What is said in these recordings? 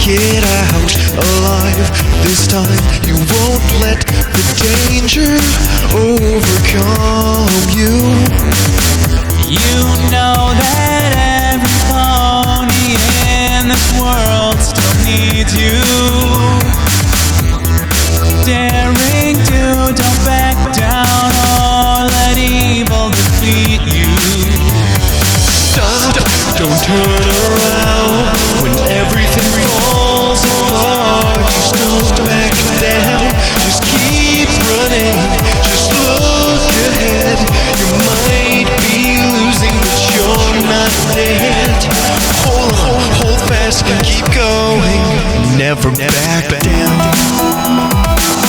it out alive. This time you won't let the danger overcome you. You know that every pony in this world still needs you. Daring to, don't back down or let evil defeat you. Stop, don't turn around when everything falls apart. Just don't back down, just keep running, just look ahead. You might be losing, but you're not dead. Hold on, hold fast, keep going, never back down.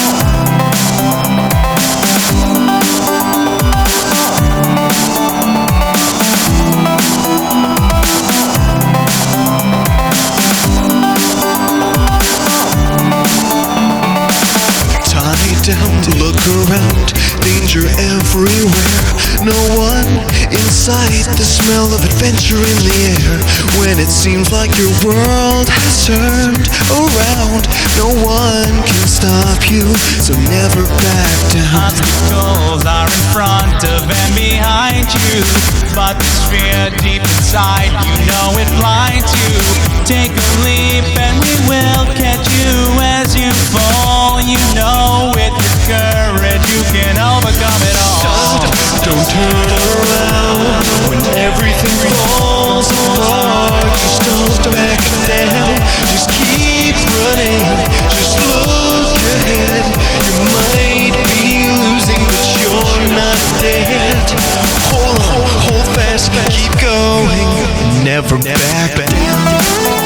Look around, danger everywhere. No one in sight, the smell of adventure in the air. When it seems like your world has turned around, no one can stop you, so never back down. Obstacles are in front of and behind you, but this fear deep inside, you know it blinds you. Take a leap and we will catch you as you fall. You know with your courage you can overcome it all. Just don't turn around when everything falls apart. Just don't back down, just keep running, just look ahead. You might be losing, but you're not dead. Hold on, hold fast, keep going, never back down.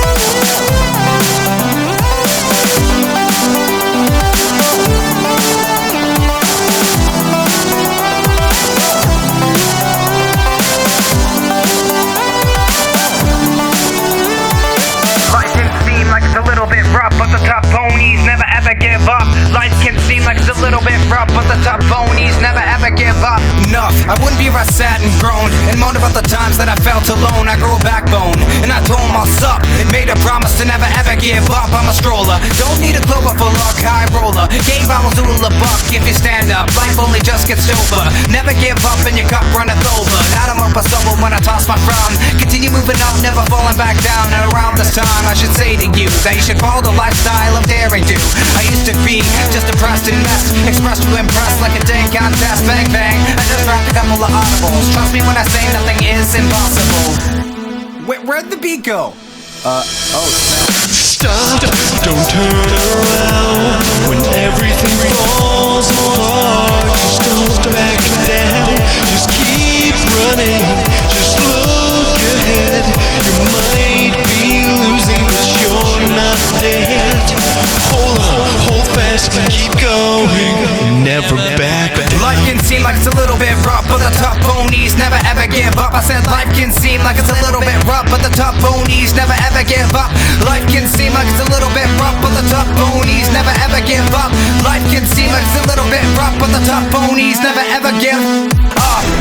But the top ponies never ever give up. Life can seem like it's a little bit rough, but the top ponies never ever give up. Enough, I wouldn't be where I sat and groaned and moaned about the times that I felt alone. I grew a backbone and I told myself and made a promise to never ever give up. I'm a stroller, don't need a clover for luck, high roller. Game bottles to a buck if you stand up. Life only just gets over. Never give up and your cup runneth over. Now I'm up a stumble when I toss my frown. Continue moving up, never falling back down. And around this time I should say to you that you should follow the lifestyle of daring do. I used to be just depressed and messed, expressed to impress like a day contest. Bang bang, I just rapped a couple of audibles. Trust me when I say nothing is impossible. Where'd the beat go? Oh snap. Stop, don't turn around when everything falls apart. Just don't back down, just keep running, just look ahead. You might be losing, but you're not dead. Hold on, hold fast, keep going, never back down. Life can seem like it's a little bit rough, but the top ponies never ever give up. I said life can seem like it's a little bit rough, but the top ponies never ever give up. Life can seem like it's a little bit rough, but the top ponies never ever give up. Life can seem like it's a little bit rough, but the top ponies never ever give up.